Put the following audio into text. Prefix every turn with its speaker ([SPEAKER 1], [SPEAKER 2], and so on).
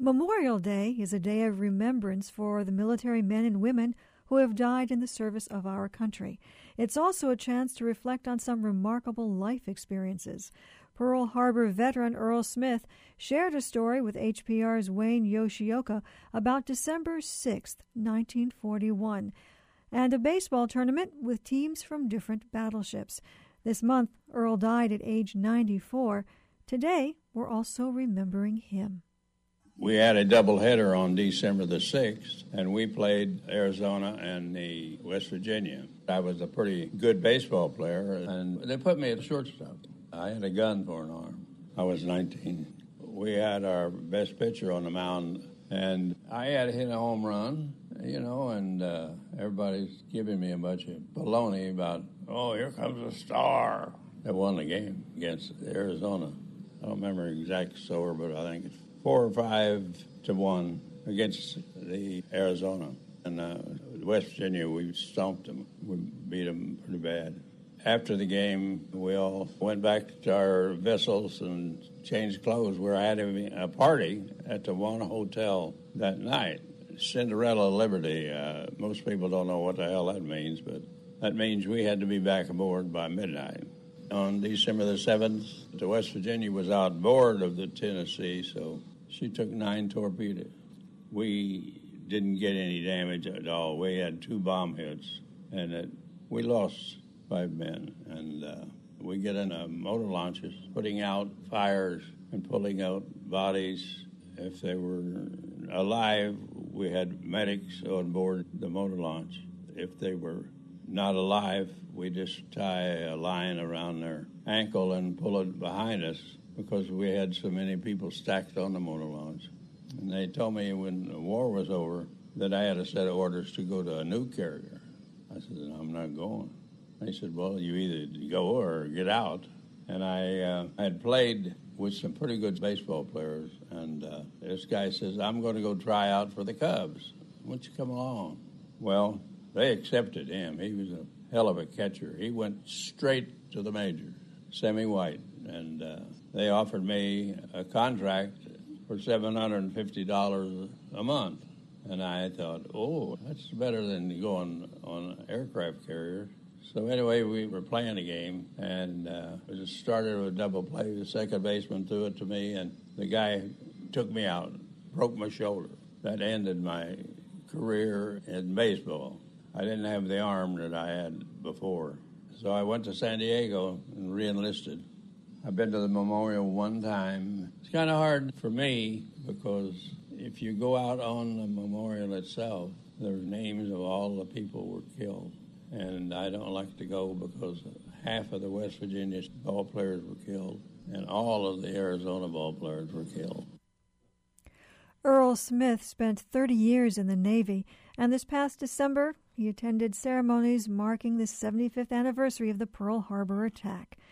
[SPEAKER 1] Memorial Day is a day of remembrance for the military men and women who have died in the service of our country. It's also a chance to reflect on some remarkable life experiences. Pearl Harbor veteran Earl Smith shared a story with HPR's Wayne Yoshioka about December 6, 1941, and a baseball tournament with teams from different battleships. This month, Earl died at age 94. Today, we're also remembering him.
[SPEAKER 2] We had a doubleheader on December the 6th, and we played Arizona and the West Virginia. I was a pretty good baseball player, and they put me at shortstop. I had a gun for an arm. I was 19. We had our best pitcher on the mound, and I had hit a home run, and everybody's giving me a bunch of baloney about, oh, here comes a star. They won the game against Arizona. I don't remember the exact score, but I think it's 4 or 5-1 against the Arizona. And West Virginia, we stomped them. We beat them pretty bad. After the game, we all went back to our vessels and changed clothes. We were having a party at the one hotel that night. Cinderella Liberty. Most people don't know what the hell that means, but that means we had to be back aboard by midnight. On December the 7th, the West Virginia was outboard of the Tennessee, so she took 9 torpedoes. We didn't get any damage at all. We had 2 bomb hits, and we lost 5 men. And we get in motor launches, putting out fires and pulling out bodies. If they were alive, we had medics on board the motor launch. If they were not alive, we just tie a line around their ankle and pull it behind us because we had so many people stacked on the motor launch. And they told me when the war was over that I had a set of orders to go to a new carrier. I said, I'm not going. They said, well, you either go or get out. And I had played with some pretty good baseball players, and this guy says, I'm going to go try out for the Cubs. Why don't you come along? Well, they accepted him. He was a hell of a catcher. He went straight to the majors, semi-white, and they offered me a contract for $750 a month. And I thought, oh, that's better than going on aircraft carriers. So anyway, we were playing a game, and we just started with a double play. The second baseman threw it to me, and the guy took me out, broke my shoulder. That ended my career in baseball. I didn't have the arm that I had before. So I went to San Diego and re-enlisted. I've been to the memorial one time. It's kind of hard for me because if you go out on the memorial itself, there's names of all the people who were killed. And I don't like to go because half of the West Virginia ball players were killed, and all of the Arizona ball players were killed.
[SPEAKER 1] Earl Smith spent 30 years in the Navy, and this past December, he attended ceremonies marking the 75th anniversary of the Pearl Harbor attack.